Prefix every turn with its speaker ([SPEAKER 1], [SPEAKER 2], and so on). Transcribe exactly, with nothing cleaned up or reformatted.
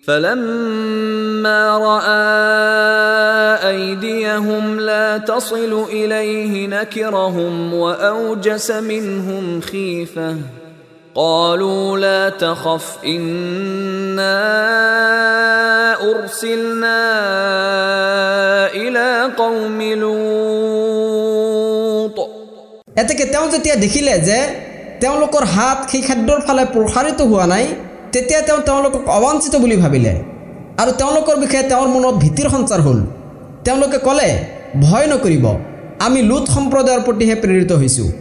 [SPEAKER 1] فلما رأى أيديهم لا تصل إليه نكرهم وأوجس منهم خيفة قالوا لا تخف إنا أرسلنا إلى قوم لوط
[SPEAKER 2] এতেকে তেওঁ যেতিয়া দেখিলে যে তেওঁলোকৰ হাত সেই খাদ্যৰ ফালে প্ৰসাৰিত হোৱা নাই তেতিয়া তেওঁ তেওঁলোকক অবাঞ্ছিত বুলি ভাবিলে আৰু তেওঁলোকৰ বিষয়ে তেওঁৰ মনত ভীতিৰ সঞ্চাৰ হ'ল তেওঁলোকে ক'লে ভয় নকৰিব আমি লুত সম্প্ৰদায়ৰ প্ৰতিহে প্ৰেৰিত হৈছোঁ